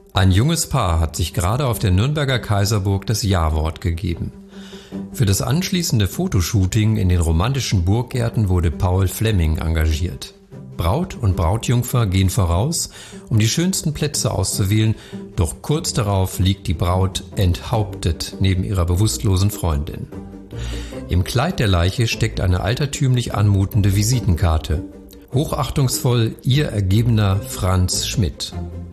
Ein junges Paar hat sich gerade auf der Nürnberger Kaiserburg das Ja-Wort gegeben. Für das anschließende Fotoshooting in den romantischen Burggärten wurde Paul Flemming engagiert. Braut und Brautjungfer gehen voraus, um die schönsten Plätze auszuwählen, doch kurz darauf liegt die Braut enthauptet neben ihrer bewusstlosen Freundin. Im Kleid der Leiche steckt eine altertümlich anmutende Visitenkarte. Hochachtungsvoll ihr ergebener Franz Schmidt.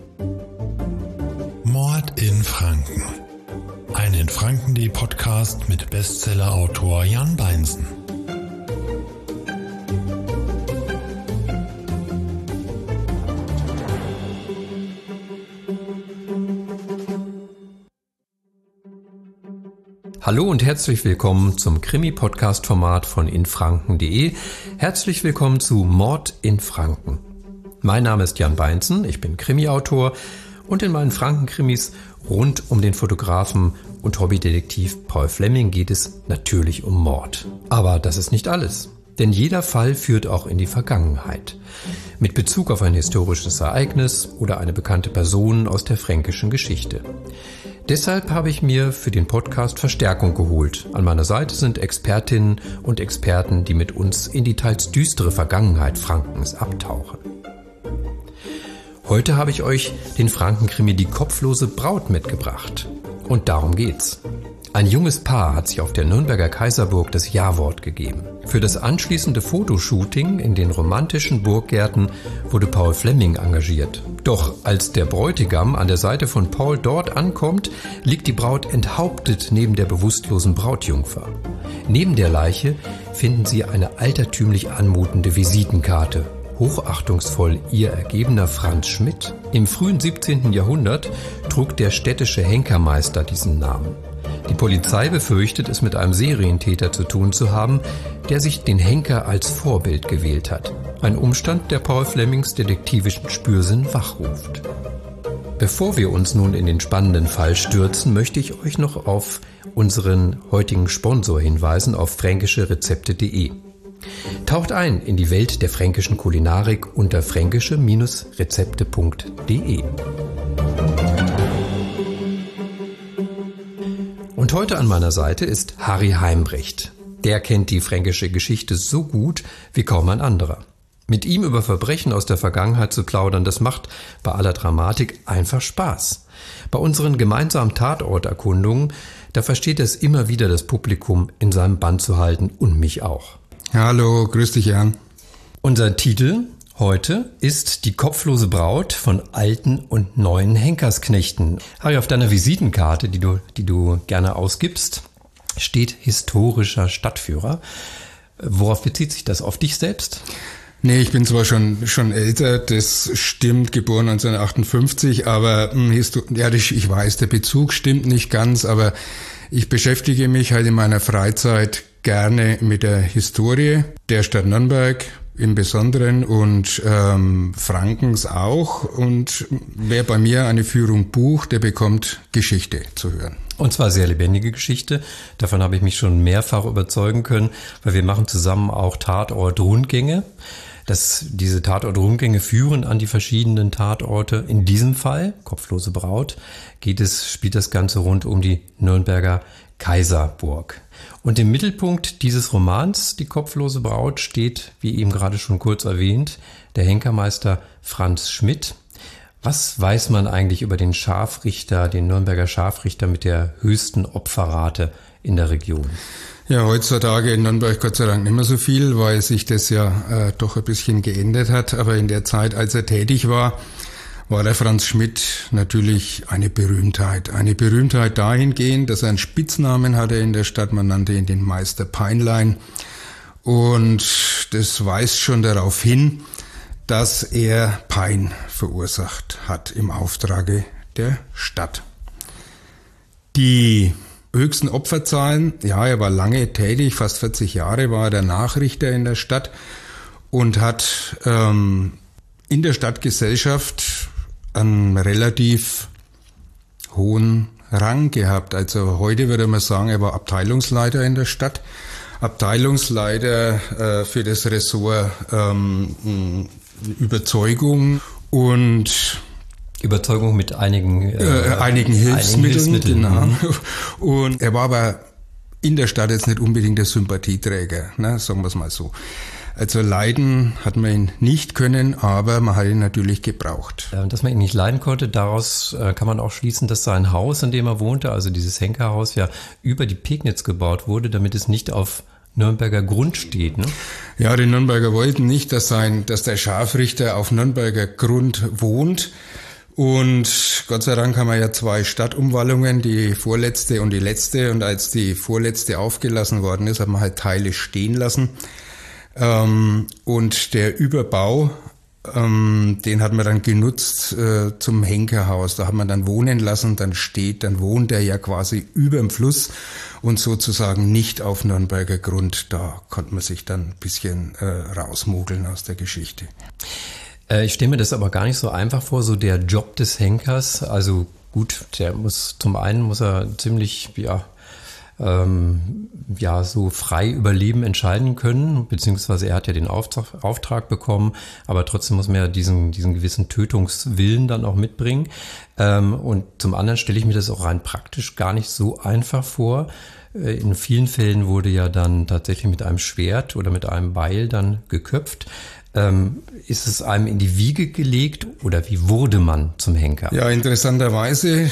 Mord in Franken. Ein in Franken.de Podcast mit Bestsellerautor Jan Beinsen. Hallo und herzlich willkommen zum Krimi-Podcast-Format von infranken.de. Herzlich willkommen zu Mord in Franken. Mein Name ist Jan Beinsen, ich bin Krimi-Autor und in meinen Franken-Krimis rund um den Fotografen und Hobbydetektiv Paul Flemming geht es natürlich um Mord. Aber das ist nicht alles, denn jeder Fall führt auch in die Vergangenheit. Mit Bezug auf ein historisches Ereignis oder eine bekannte Person aus der fränkischen Geschichte. Deshalb habe ich mir für den Podcast Verstärkung geholt. An meiner Seite sind Expertinnen und Experten, die mit uns in die teils düstere Vergangenheit Frankens abtauchen. Heute habe ich euch den Frankenkrimi Die kopflose Braut mitgebracht. Und darum geht's. Ein junges Paar hat sich auf der Nürnberger Kaiserburg das Ja-Wort gegeben. Für das anschließende Fotoshooting in den romantischen Burggärten wurde Paul Flemming engagiert. Doch als der Bräutigam an der Seite von Paul dort ankommt, liegt die Braut enthauptet neben der bewusstlosen Brautjungfer. Neben der Leiche finden sie eine altertümlich anmutende Visitenkarte. Hochachtungsvoll ihr ergebener Franz Schmidt. Im frühen 17. Jahrhundert trug der städtische Henkermeister diesen Namen. Die Polizei befürchtet, es mit einem Serientäter zu tun zu haben, der sich den Henker als Vorbild gewählt hat. Ein Umstand, der Paul Flemmings detektivischen Spürsinn wachruft. Bevor wir uns nun in den spannenden Fall stürzen, möchte ich euch noch auf unseren heutigen Sponsor hinweisen, auf fränkischerezepte.de. Taucht ein in die Welt der fränkischen Kulinarik unter fränkische-rezepte.de. Und heute an meiner Seite ist Harry Heimbrecht. Der kennt die fränkische Geschichte so gut wie kaum ein anderer. Mit ihm über Verbrechen aus der Vergangenheit zu plaudern, das macht bei aller Dramatik einfach Spaß. Bei unseren gemeinsamen Tatorterkundungen, da versteht es immer wieder, das Publikum in seinem Bann zu halten und mich auch. Hallo, grüß dich, Jan. Unser Titel heute ist Die kopflose Braut von alten und neuen Henkersknechten. Harry, auf deiner Visitenkarte, die du gerne ausgibst, steht historischer Stadtführer. Worauf bezieht sich das? Auf dich selbst? Nee, ich bin zwar schon älter, das stimmt, geboren 1958, aber ich weiß, der Bezug stimmt nicht ganz, aber ich beschäftige mich halt in meiner Freizeit gerne mit der Historie der Stadt Nürnberg im Besonderen und Frankens auch. Und wer bei mir eine Führung bucht, der bekommt Geschichte zu hören. Und zwar sehr lebendige Geschichte. Davon habe ich mich schon mehrfach überzeugen können, weil wir machen zusammen auch Tatort-Rundgänge. Diese Tatort-Rundgänge führen an die verschiedenen Tatorte. In diesem Fall, kopflose Braut, spielt das Ganze rund um die Nürnberger Kaiserburg. Und im Mittelpunkt dieses Romans, Die kopflose Braut, steht, wie eben gerade schon kurz erwähnt, der Henkermeister Franz Schmidt. Was weiß man eigentlich über den Nürnberger Scharfrichter mit der höchsten Opferrate in der Region? Ja, heutzutage in Nürnberg Gott sei Dank nicht mehr so viel, weil sich das ja doch ein bisschen geändert hat. Aber in der Zeit, als er tätig war der Franz Schmidt natürlich eine Berühmtheit. Eine Berühmtheit dahingehend, dass er einen Spitznamen hatte in der Stadt. Man nannte ihn den Meister Peinlein. Und das weist schon darauf hin, dass er Pein verursacht hat im Auftrage der Stadt. Die höchsten Opferzahlen, ja, er war lange tätig, fast 40 Jahre war er der Nachrichter in der Stadt und hat in der Stadtgesellschaft einen relativ hohen Rang gehabt. Also heute würde man sagen, er war Abteilungsleiter in der Stadt. Abteilungsleiter für das Ressort Überzeugung. Und Überzeugung mit einigen Hilfsmitteln. Genau. Und er war aber in der Stadt jetzt nicht unbedingt der Sympathieträger, ne, sagen wir es mal so. Also leiden hat man ihn nicht können, aber man hat ihn natürlich gebraucht. Dass man ihn nicht leiden konnte, daraus kann man auch schließen, dass sein Haus, in dem er wohnte, also dieses Henkerhaus, ja über die Pegnitz gebaut wurde, damit es nicht auf Nürnberger Grund steht, ne? Ja, die Nürnberger wollten nicht, dass der Scharfrichter auf Nürnberger Grund wohnt. Und Gott sei Dank haben wir ja 2 Stadtumwallungen, die vorletzte und die letzte. Und als die vorletzte aufgelassen worden ist, hat man halt Teile stehen lassen. Und der Überbau, den hat man dann genutzt zum Henkerhaus. Da hat man dann wohnen lassen, dann wohnt er ja quasi überm Fluss und sozusagen nicht auf Nürnberger Grund. Da konnte man sich dann ein bisschen rausmogeln aus der Geschichte. Ich stelle mir das aber gar nicht so einfach vor, so der Job des Henkers. Also gut, zum einen muss er ziemlich, so frei über Leben entscheiden können, beziehungsweise er hat ja den Auftrag bekommen, aber trotzdem muss man ja diesen gewissen Tötungswillen dann auch mitbringen. Und zum anderen stelle ich mir das auch rein praktisch gar nicht so einfach vor. In vielen Fällen wurde ja dann tatsächlich mit einem Schwert oder mit einem Beil dann geköpft. Ist es einem in die Wiege gelegt oder wie wurde man zum Henker? Ja, interessanterweise,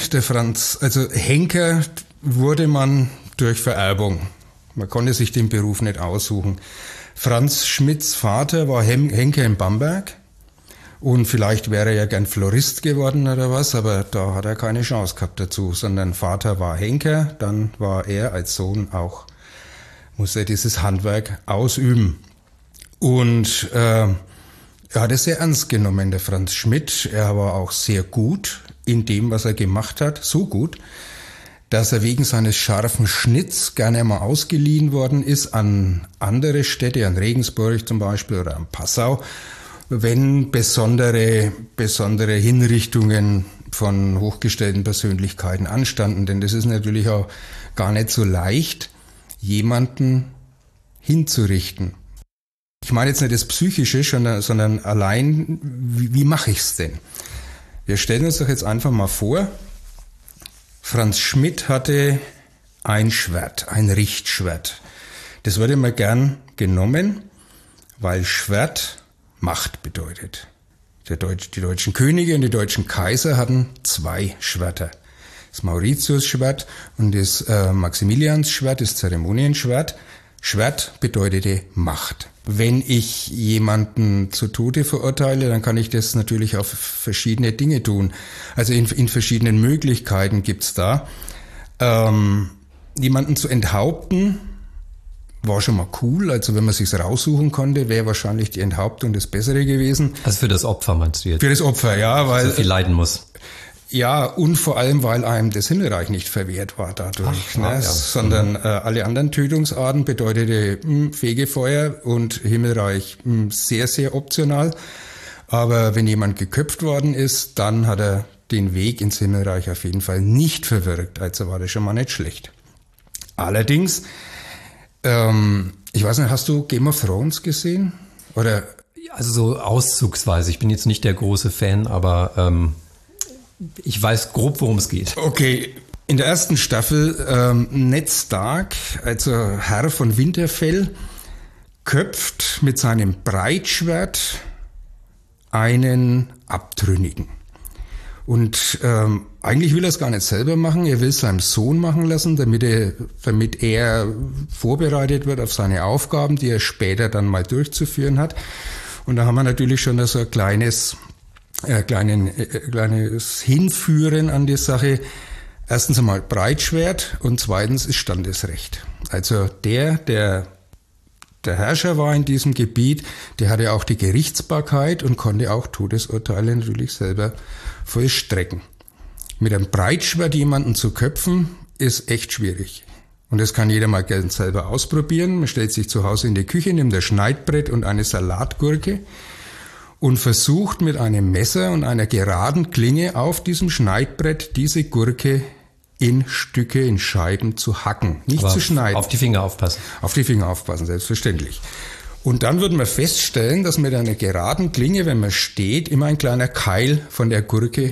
Henker wurde man durch Vererbung. Man konnte sich den Beruf nicht aussuchen. Franz Schmidts Vater war Henker in Bamberg und vielleicht wäre er ja gern Florist geworden oder was, aber da hat er keine Chance gehabt dazu, sondern Vater war Henker, dann war er als Sohn musste er dieses Handwerk ausüben. Und er hat es sehr ernst genommen, der Franz Schmidt. Er war auch sehr gut in dem, was er gemacht hat, so gut, dass er wegen seines scharfen Schnitts gerne mal ausgeliehen worden ist an andere Städte, an Regensburg zum Beispiel oder an Passau, wenn besondere Hinrichtungen von hochgestellten Persönlichkeiten anstanden. Denn das ist natürlich auch gar nicht so leicht, jemanden hinzurichten. Ich meine jetzt nicht das Psychische, sondern allein, wie mache ich es denn? Wir stellen uns doch jetzt einfach mal vor, Franz Schmidt hatte ein Schwert, ein Richtschwert. Das wurde immer gern genommen, weil Schwert Macht bedeutet. Die deutschen Könige und die deutschen Kaiser hatten 2 Schwerter. Das Mauritius-Schwert und das Maximilians-Schwert, das Zeremonienschwert. Schwert bedeutete Macht. Wenn ich jemanden zu Tode verurteile, dann kann ich das natürlich auf verschiedene Dinge tun. Also in verschiedenen Möglichkeiten gibt's da. Jemanden zu enthaupten war schon mal cool. Also wenn man sich's raussuchen konnte, wäre wahrscheinlich die Enthauptung das Bessere gewesen. Also für das Opfer meinst du jetzt? Für das Opfer, ja, weil so viel leiden muss. Ja, und vor allem, weil einem das Himmelreich nicht verwehrt war dadurch, sondern alle anderen Tötungsarten bedeutete Fegefeuer und Himmelreich sehr, sehr optional. Aber wenn jemand geköpft worden ist, dann hat er den Weg ins Himmelreich auf jeden Fall nicht verwirkt. Also war das schon mal nicht schlecht. Allerdings, ich weiß nicht, hast du Game of Thrones gesehen? Oder? Also so auszugsweise. Ich bin jetzt nicht der große Fan, aber ich weiß grob, worum es geht. Okay, in der ersten Staffel Ned Stark, also Herr von Winterfell, köpft mit seinem Breitschwert einen Abtrünnigen. Und eigentlich will er es gar nicht selber machen, er will es seinem Sohn machen lassen, damit er vorbereitet wird auf seine Aufgaben, die er später dann mal durchzuführen hat. Und da haben wir natürlich schon so ein kleines Hinführen an die Sache. Erstens einmal Breitschwert und zweitens ist Standesrecht. Also der Herrscher war in diesem Gebiet, der hatte auch die Gerichtsbarkeit und konnte auch Todesurteile natürlich selber vollstrecken. Mit einem Breitschwert jemanden zu köpfen, ist echt schwierig. Und das kann jeder mal gerne selber ausprobieren. Man stellt sich zu Hause in die Küche, nimmt ein Schneidbrett und eine Salatgurke und versucht mit einem Messer und einer geraden Klinge auf diesem Schneidbrett diese Gurke in Stücke, in Scheiben zu hacken, nicht zu schneiden. Auf die Finger aufpassen. Auf die Finger aufpassen, selbstverständlich. Und dann wird man feststellen, dass mit einer geraden Klinge, wenn man steht, immer ein kleiner Keil von der Gurke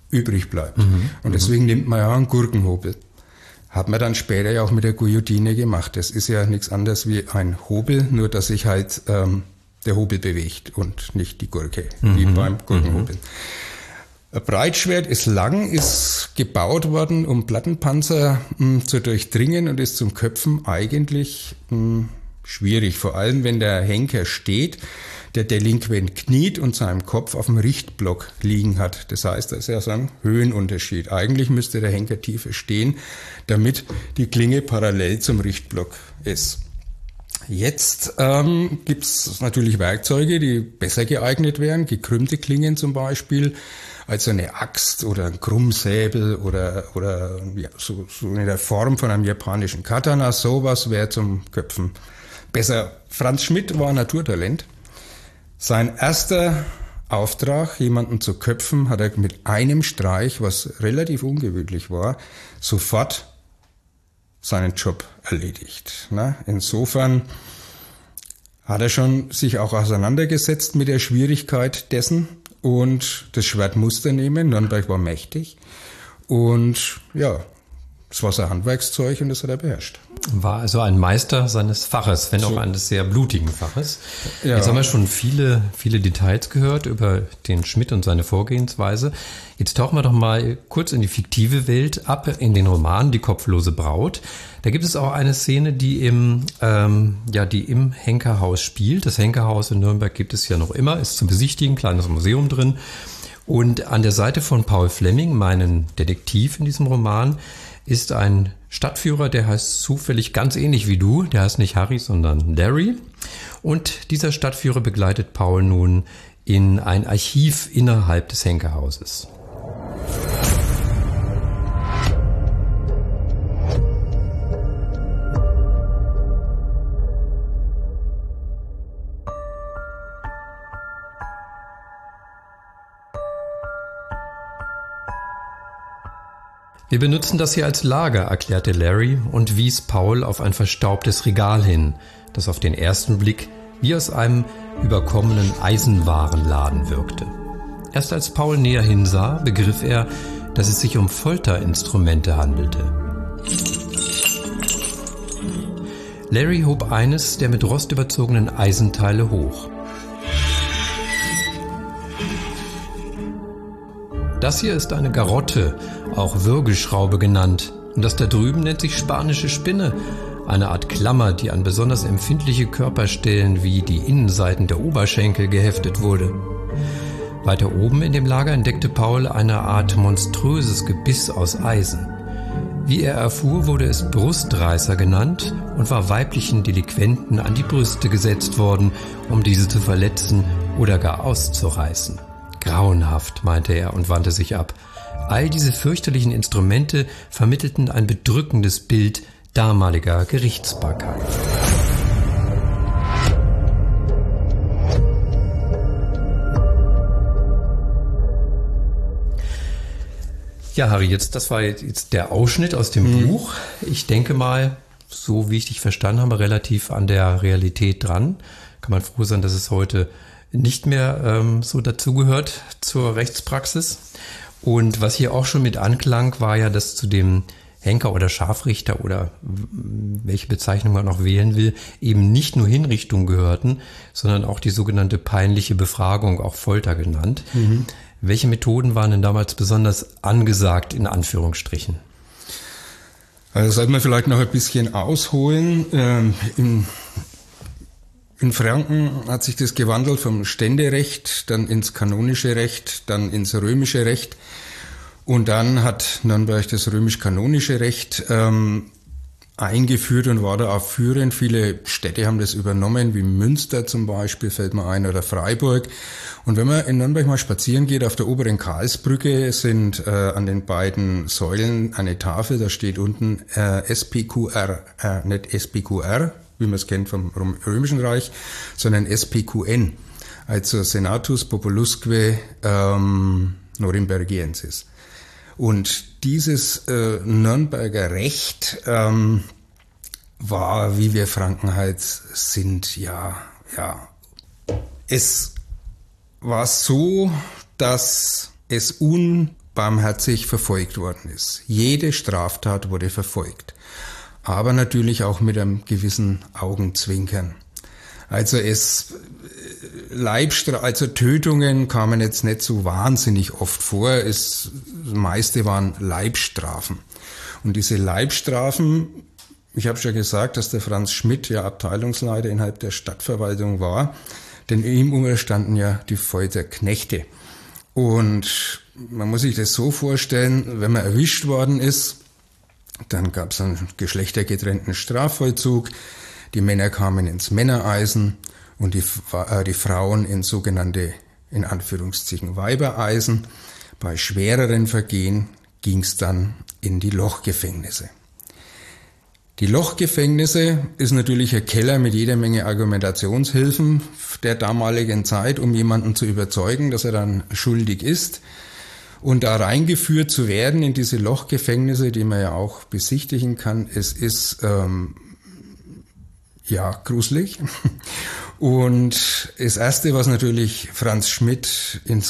übrig bleibt. Und deswegen nimmt man ja einen Gurkenhobel. Hat man dann später ja auch mit der Guillotine gemacht. Das ist ja nichts anderes wie ein Hobel, nur dass sich halt der Hobel bewegt und nicht die Gurke, wie beim Gurkenhobel. Ein Breitschwert ist lang, ist gebaut worden, um Plattenpanzer zu durchdringen und ist zum Köpfen eigentlich schwierig. Vor allem, wenn der Henker steht, der Delinquent kniet und seinen Kopf auf dem Richtblock liegen hat. Das heißt, das ist ja so ein Höhenunterschied. Eigentlich müsste der Henker tiefer stehen, damit die Klinge parallel zum Richtblock ist. Jetzt gibt's natürlich Werkzeuge, die besser geeignet wären, gekrümmte Klingen zum Beispiel, als eine Axt oder ein Krummsäbel oder ja, so in der Form von einem japanischen Katana. Sowas wäre zum Köpfen besser. Franz Schmidt war ein Naturtalent. Sein erster Auftrag, jemanden zu köpfen, hat er mit einem Streich, was relativ ungewöhnlich war, sofort seinen Job erledigt. Insofern hat er schon sich auch auseinandergesetzt mit der Schwierigkeit dessen und das Schwert musste nehmen. Nürnberg war mächtig und ja, es war sein Handwerkszeug und das hat er beherrscht. War also ein Meister seines Faches, wenn auch eines sehr blutigen Faches. Ja. Jetzt haben wir schon viele Details gehört über den Schmidt und seine Vorgehensweise. Jetzt tauchen wir doch mal kurz in die fiktive Welt ab, in den Roman Die kopflose Braut. Da gibt es auch eine Szene, die im Henkerhaus spielt. Das Henkerhaus in Nürnberg gibt es ja noch immer, ist zu besichtigen, kleines Museum drin. Und an der Seite von Paul Fleming, meinen Detektiv in diesem Roman, ist ein Stadtführer, der heißt zufällig ganz ähnlich wie du. Der heißt nicht Harry, sondern Larry. Und dieser Stadtführer begleitet Paul nun in ein Archiv innerhalb des Henkerhauses. Wir benutzen das hier als Lager, erklärte Larry und wies Paul auf ein verstaubtes Regal hin, das auf den ersten Blick wie aus einem überkommenen Eisenwarenladen wirkte. Erst als Paul näher hinsah, begriff er, dass es sich um Folterinstrumente handelte. Larry hob eines der mit Rost überzogenen Eisenteile hoch. Das hier ist eine Garotte, auch Würgeschraube genannt. Und das da drüben nennt sich spanische Spinne, eine Art Klammer, die an besonders empfindliche Körperstellen wie die Innenseiten der Oberschenkel geheftet wurde. Weiter oben in dem Lager entdeckte Paul eine Art monströses Gebiss aus Eisen. Wie er erfuhr, wurde es Brustreißer genannt und war weiblichen Delinquenten an die Brüste gesetzt worden, um diese zu verletzen oder gar auszureißen. Grauenhaft, meinte er und wandte sich ab. All diese fürchterlichen Instrumente vermittelten ein bedrückendes Bild damaliger Gerichtsbarkeit. Ja, Harry, das war jetzt der Ausschnitt aus dem Buch. Ich denke mal, so wie ich dich verstanden habe, relativ an der Realität dran. Kann man froh sein, dass es heute nicht mehr so dazugehört zur Rechtspraxis. Und was hier auch schon mit anklang, war ja, dass zu dem Henker oder Scharfrichter oder welche Bezeichnung man auch wählen will, eben nicht nur Hinrichtungen gehörten, sondern auch die sogenannte peinliche Befragung, auch Folter genannt. Welche Methoden waren denn damals besonders angesagt, in Anführungsstrichen? Also sollten wir vielleicht noch ein bisschen ausholen. In Franken hat sich das gewandelt vom Ständerecht, dann ins kanonische Recht, dann ins römische Recht. Und dann hat Nürnberg das römisch-kanonische Recht eingeführt und war da auch führend. Viele Städte haben das übernommen, wie Münster zum Beispiel, fällt mir ein, oder Freiburg. Und wenn man in Nürnberg mal spazieren geht, auf der oberen Karlsbrücke sind an den beiden Säulen eine Tafel, da steht unten SPQR, nicht SPQR, wie man es kennt vom Römischen Reich, sondern SPQN, also Senatus Populusque Norimbergiensis. Und dieses Nürnberger Recht war, wie wir Franken halt sind, es war so, dass es unbarmherzig verfolgt worden ist. Jede Straftat wurde verfolgt. Aber natürlich auch mit einem gewissen Augenzwinkern. Also Tötungen kamen jetzt nicht so wahnsinnig oft vor. Das meiste waren Leibstrafen. Und diese Leibstrafen, ich habe schon gesagt, dass der Franz Schmidt ja Abteilungsleiter innerhalb der Stadtverwaltung war, denn ihm unterstanden ja die Folterknechte. Und man muss sich das so vorstellen, wenn man erwischt worden ist, dann gab es einen geschlechtergetrennten Strafvollzug. Die Männer kamen ins Männereisen und die Frauen in sogenannte, in Anführungszeichen, Weibereisen. Bei schwereren Vergehen ging es dann in die Lochgefängnisse. Die Lochgefängnisse ist natürlich ein Keller mit jeder Menge Argumentationshilfen der damaligen Zeit, um jemanden zu überzeugen, dass er dann schuldig ist. Und da reingeführt zu werden in diese Lochgefängnisse, die man ja auch besichtigen kann, es ist gruselig. Und das Erste, was natürlich Franz Schmidt in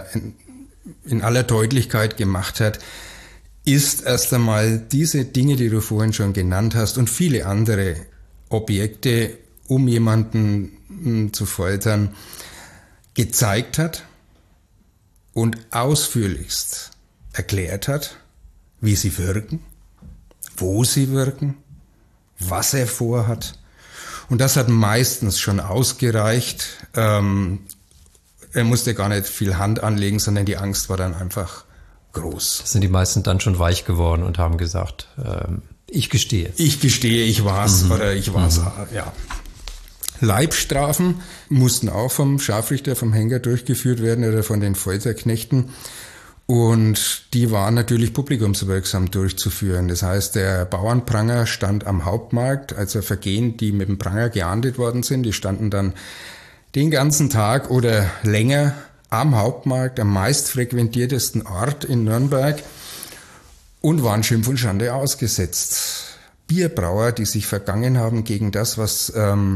aller Deutlichkeit gemacht hat, ist erst einmal diese Dinge, die du vorhin schon genannt hast und viele andere Objekte, um jemanden zu foltern, gezeigt hat und ausführlichst erklärt hat, wie sie wirken, wo sie wirken, was er vorhat. Und das hat meistens schon ausgereicht. Er musste gar nicht viel Hand anlegen, sondern die Angst war dann einfach groß. Sind die meisten dann schon weich geworden und haben gesagt, ich gestehe. Ich gestehe, ich war's oder ich war's, ja. Leibstrafen mussten auch vom Scharfrichter, vom Henker durchgeführt werden oder von den Folterknechten. Und die waren natürlich publikumswirksam durchzuführen. Das heißt, der Bauernpranger stand am Hauptmarkt, also Vergehen, die mit dem Pranger geahndet worden sind, die standen dann den ganzen Tag oder länger am Hauptmarkt, am meistfrequentiertesten Ort in Nürnberg und waren Schimpf und Schande ausgesetzt. Bierbrauer, die sich vergangen haben gegen das, was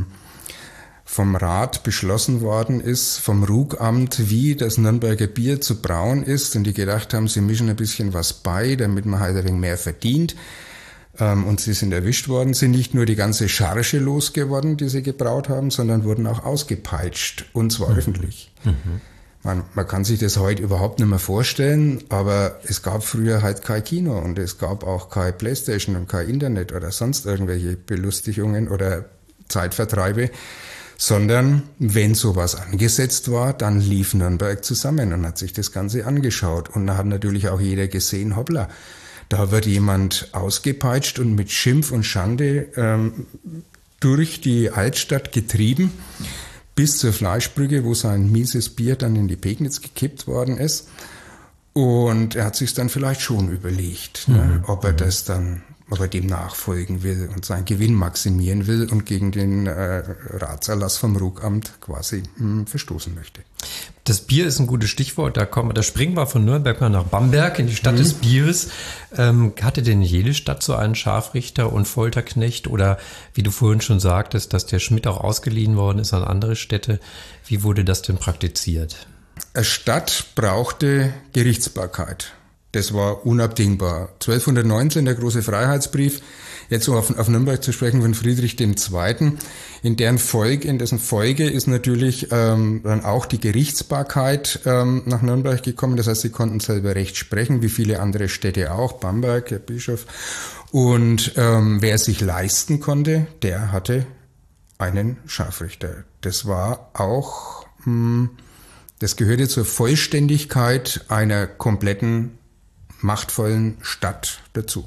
vom Rat beschlossen worden ist, vom Rugamt, wie das Nürnberger Bier zu brauen ist und die gedacht haben, sie mischen ein bisschen was bei, damit man halt ein wenig mehr verdient. Und sie sind erwischt worden, sind nicht nur die ganze Charge losgeworden, die sie gebraut haben, sondern wurden auch ausgepeitscht, und zwar öffentlich. Man kann sich das heute überhaupt nicht mehr vorstellen, aber es gab früher halt kein Kino und es gab auch kein Playstation und kein Internet oder sonst irgendwelche Belustigungen oder Zeitvertreibe, sondern wenn sowas angesetzt war, dann lief Nürnberg zusammen und hat sich das Ganze angeschaut. Und da hat natürlich auch jeder gesehen, hoppla, da wird jemand ausgepeitscht und mit Schimpf und Schande durch die Altstadt getrieben, bis zur Fleischbrücke, wo sein mieses Bier dann in die Pegnitz gekippt worden ist. Und er hat sich dann vielleicht schon überlegt, ob er dem nachfolgen will und seinen Gewinn maximieren will und gegen den Ratserlass vom Rugamt quasi verstoßen möchte. Das Bier ist ein gutes Stichwort. Da springen wir von Nürnberg mal nach Bamberg in die Stadt des Bieres. Hatte denn jede Stadt so einen Scharfrichter und Folterknecht? Oder wie du vorhin schon sagtest, dass der Schmidt auch ausgeliehen worden ist an andere Städte. Wie wurde das denn praktiziert? Eine Stadt brauchte Gerichtsbarkeit. Das war unabdingbar. 1219, der große Freiheitsbrief, jetzt um auf Nürnberg zu sprechen, von Friedrich II., in dessen Folge ist natürlich dann auch die Gerichtsbarkeit nach Nürnberg gekommen. Das heißt, sie konnten selber Recht sprechen, wie viele andere Städte auch, Bamberg, der Bischof. Und wer sich leisten konnte, der hatte einen Scharfrichter. Das war auch, das gehörte zur Vollständigkeit einer kompletten machtvollen Stadt dazu.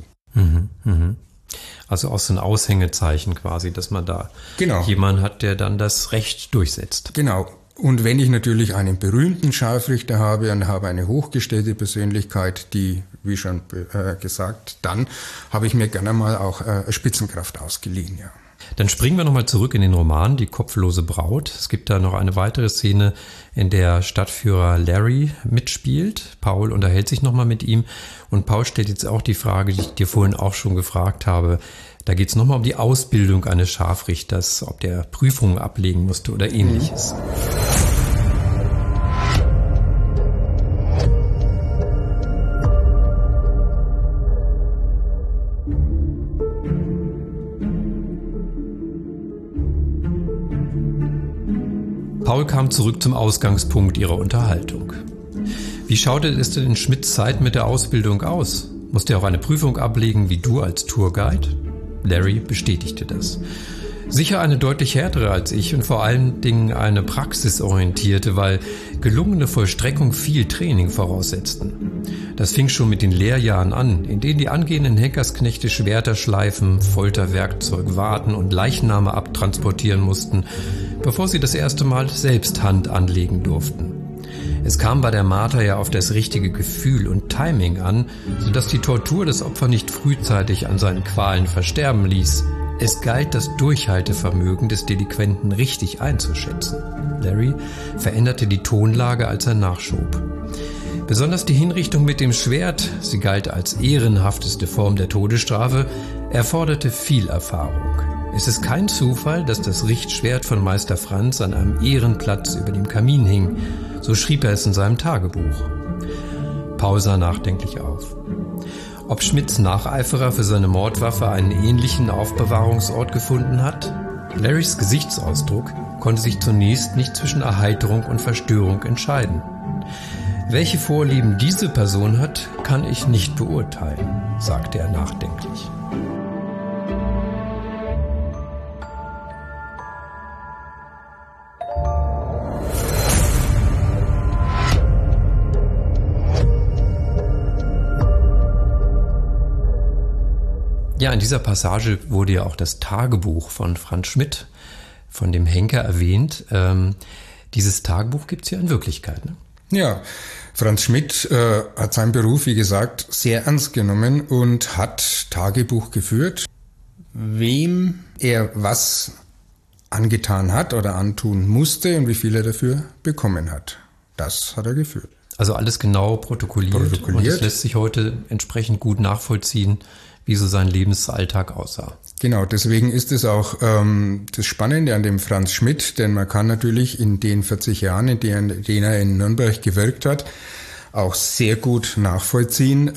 Also auch so ein Aushängezeichen quasi, dass man da jemanden hat, der dann das Recht durchsetzt. Genau. Und wenn ich natürlich einen berühmten Scharfrichter habe und habe eine hochgestellte Persönlichkeit, die, wie schon gesagt, dann habe ich mir gerne mal auch Spitzenkraft ausgeliehen, ja. Dann springen wir nochmal zurück in den Roman, Die kopflose Braut. Es gibt da noch eine weitere Szene, in der Stadtführer Larry mitspielt. Paul unterhält sich nochmal mit ihm und Paul stellt jetzt auch die Frage, die ich dir vorhin auch schon gefragt habe. Da geht es nochmal um die Ausbildung eines Scharfrichters, ob der Prüfungen ablegen musste oder ähnliches. Paul kam zurück zum Ausgangspunkt ihrer Unterhaltung. Wie schaute es denn in Schmidts Zeit mit der Ausbildung aus? Musste er auch eine Prüfung ablegen wie du als Tourguide? Larry bestätigte das. Sicher eine deutlich härtere als ich und vor allen Dingen eine praxisorientierte, weil gelungene Vollstreckung viel Training voraussetzten. Das fing schon mit den Lehrjahren an, in denen die angehenden Henkersknechte Schwerter schleifen, Folterwerkzeug warten und Leichname abtransportieren mussten, bevor sie das erste Mal selbst Hand anlegen durften. Es kam bei der Marter ja auf das richtige Gefühl und Timing an, sodass die Tortur das Opfer nicht frühzeitig an seinen Qualen versterben ließ. Es galt, das Durchhaltevermögen des Delinquenten richtig einzuschätzen. Larry veränderte die Tonlage, als er nachschob. Besonders die Hinrichtung mit dem Schwert, sie galt als ehrenhafteste Form der Todesstrafe, erforderte viel Erfahrung. Es ist kein Zufall, dass das Richtschwert von Meister Franz an einem Ehrenplatz über dem Kamin hing. So schrieb er es in seinem Tagebuch. Paul sah nachdenklich auf. Ob Schmidts Nacheiferer für seine Mordwaffe einen ähnlichen Aufbewahrungsort gefunden hat? Larrys Gesichtsausdruck konnte sich zunächst nicht zwischen Erheiterung und Verstörung entscheiden. Welche Vorlieben diese Person hat, kann ich nicht beurteilen, sagte er nachdenklich. Ja, in dieser Passage wurde ja auch das Tagebuch von Franz Schmidt, von dem Henker, erwähnt. Dieses Tagebuch gibt es ja in Wirklichkeit, ne? Ja, Franz Schmidt hat seinen Beruf, wie gesagt, sehr ernst genommen und hat Tagebuch geführt, wem er was angetan hat oder antun musste und wie viel er dafür bekommen hat. Das hat er geführt. Also alles genau protokolliert. Und es lässt sich heute entsprechend gut nachvollziehen, wie so sein Lebensalltag aussah. Genau, deswegen ist es auch das Spannende an dem Franz Schmidt, denn man kann natürlich in den 40 Jahren, in denen er in Nürnberg gewirkt hat, auch sehr gut nachvollziehen,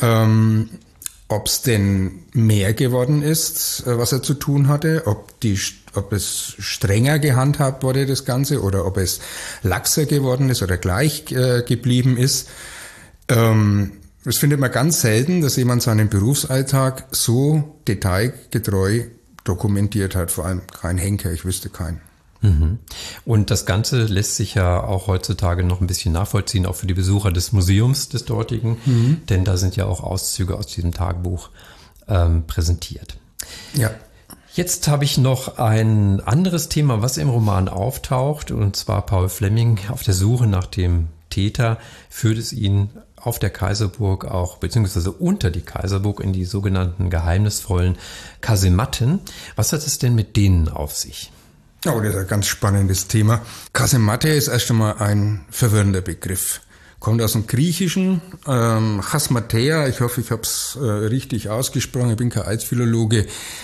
ob es denn mehr geworden ist, was er zu tun hatte, ob es strenger gehandhabt wurde, das Ganze, oder ob es laxer geworden ist oder gleich geblieben ist. Das findet man ganz selten, dass jemand seinen Berufsalltag so detailgetreu dokumentiert hat. Vor allem kein Henker, ich wüsste keinen. Und das Ganze lässt sich ja auch heutzutage noch ein bisschen nachvollziehen, auch für die Besucher des Museums des dortigen, denn da sind ja auch Auszüge aus diesem Tagebuch präsentiert. Ja. Jetzt habe ich noch ein anderes Thema, was im Roman auftaucht, und zwar Paul Fleming auf der Suche nach dem Täter führt es ihn auf der Kaiserburg auch, beziehungsweise unter die Kaiserburg in die sogenannten geheimnisvollen Kasematten. Was hat es denn mit denen auf sich? Oh, das ist ein ganz spannendes Thema. Kasematte ist erst einmal ein verwirrender Begriff. Kommt aus dem Griechischen, Chasmatea, ich hoffe, ich habe es richtig ausgesprochen, ich bin kein Altphilologe.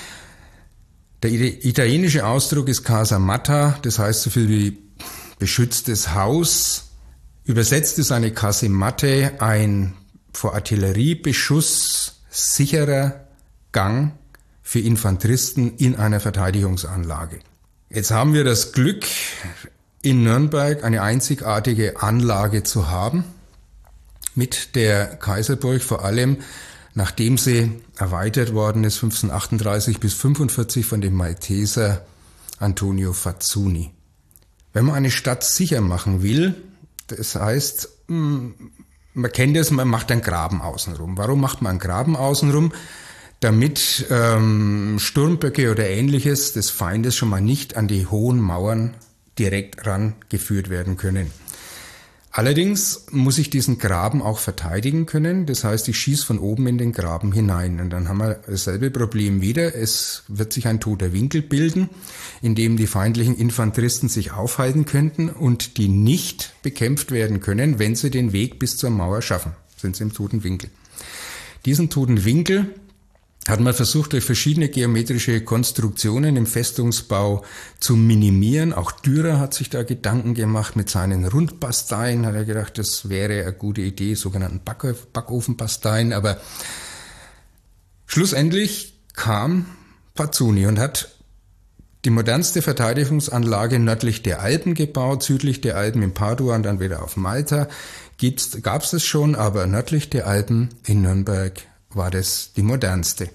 Der italienische Ausdruck ist Casamatta, das heißt so viel wie beschütztes Haus. Übersetzt ist eine Kasematte ein vor Artilleriebeschuss sicherer Gang für Infanteristen in einer Verteidigungsanlage. Jetzt haben wir das Glück, in Nürnberg eine einzigartige Anlage zu haben, mit der Kaiserburg, vor allem nachdem sie erweitert worden ist 1538 bis 45 von dem Malteser Antonio Fazzuni. Wenn man eine Stadt sicher machen will, das heißt, man kennt es, man macht einen Graben außenrum. Warum macht man einen Graben außenrum? Damit Sturmböcke oder Ähnliches des Feindes schon mal nicht an die hohen Mauern direkt rangeführt werden können. Allerdings muss ich diesen Graben auch verteidigen können. Das heißt, ich schieße von oben in den Graben hinein. Und dann haben wir dasselbe Problem wieder. Es wird sich ein toter Winkel bilden, in dem die feindlichen Infanteristen sich aufhalten könnten und die nicht bekämpft werden können, wenn sie den Weg bis zur Mauer schaffen. Sind sie im toten Winkel. Diesen toten Winkel hat man versucht, durch verschiedene geometrische Konstruktionen im Festungsbau zu minimieren. Auch Dürer hat sich da Gedanken gemacht mit seinen Rundbasteien. Hat er gedacht, das wäre eine gute Idee, sogenannten Backofenbasteien. Aber schlussendlich kam Fazzuni und hat die modernste Verteidigungsanlage nördlich der Alpen gebaut, südlich der Alpen in Padua und dann wieder auf Malta. Gab es das schon, aber nördlich der Alpen in Nürnberg war das die modernste.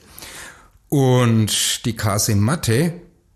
Und die Kasematte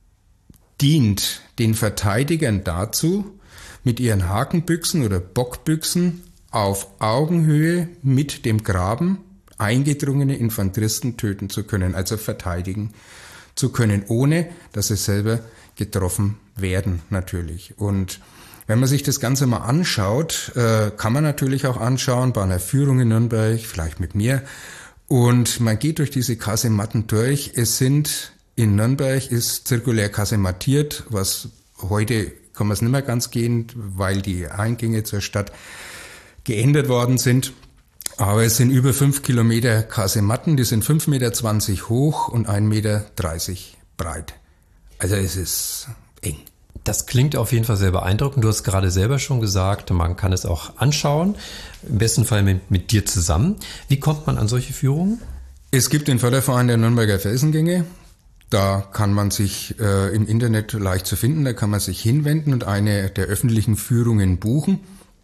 dient den Verteidigern dazu, mit ihren Hakenbüchsen oder Bockbüchsen auf Augenhöhe mit dem Graben eingedrungene Infanteristen töten zu können, also verteidigen zu können, ohne dass sie selber getroffen werden natürlich. Und wenn man sich das Ganze mal anschaut, kann man natürlich auch anschauen bei einer Führung in Nürnberg, vielleicht mit mir, und man geht durch diese Kasematten durch. In Nürnberg ist zirkulär kasematiert, was heute kann man es nicht mehr ganz gehen, weil die Eingänge zur Stadt geändert worden sind. Aber es sind über 5 Kilometer Kasematten, die sind 5,20 Meter hoch und 1,30 Meter breit. Also es ist eng. Das klingt auf jeden Fall sehr beeindruckend. Du hast gerade selber schon gesagt, man kann es auch anschauen, im besten Fall mit dir zusammen. Wie kommt man an solche Führungen? Es gibt den Förderverein der Nürnberger Felsengänge. Da kann man sich im Internet leicht zu finden, da kann man sich hinwenden und eine der öffentlichen Führungen buchen.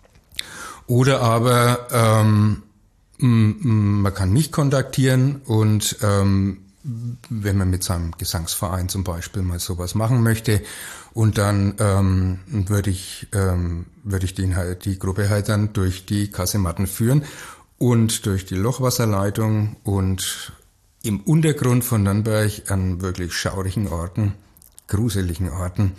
Oder aber man kann mich kontaktieren und wenn man mit seinem Gesangsverein zum Beispiel mal sowas machen möchte, und dann würde ich die Gruppe halt dann durch die Kasematten führen und durch die Lochwasserleitung, und im Untergrund von Nürnberg an wirklich schaurigen Orten, gruseligen Orten,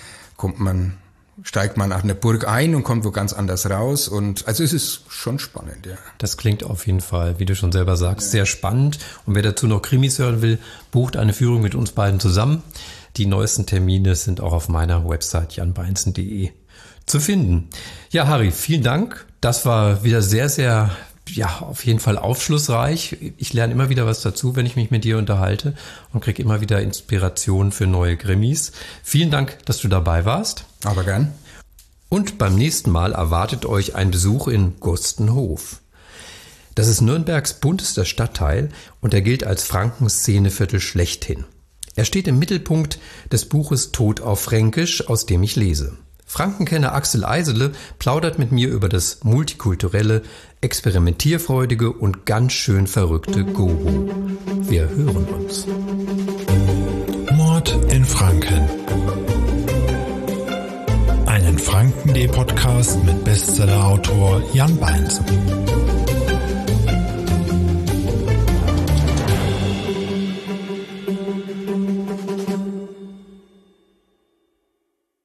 steigt man nach einer Burg ein und kommt wo ganz anders raus. Und also es ist schon spannend, ja. Das klingt auf jeden Fall, wie du schon selber sagst, sehr spannend. Und wer dazu noch Krimis hören will, bucht eine Führung mit uns beiden zusammen. Die neuesten Termine sind auch auf meiner Website janbeinzen.de zu finden. Ja, Harry, vielen Dank. Das war wieder sehr, sehr, auf jeden Fall aufschlussreich. Ich lerne immer wieder was dazu, wenn ich mich mit dir unterhalte, und kriege immer wieder Inspiration für neue Krimis. Vielen Dank, dass du dabei warst. Aber gern. Und beim nächsten Mal erwartet euch ein Besuch in Gostenhof. Das ist Nürnbergs buntester Stadtteil und er gilt als Frankens Szeneviertel schlechthin. Er steht im Mittelpunkt des Buches Tod auf Fränkisch, aus dem ich lese. Frankenkenner Axel Eisele plaudert mit mir über das multikulturelle, experimentierfreudige und ganz schön verrückte Goho. Wir hören uns. Mord in Franken. Einen Franken.de Podcast mit Bestsellerautor Jan Beinzen.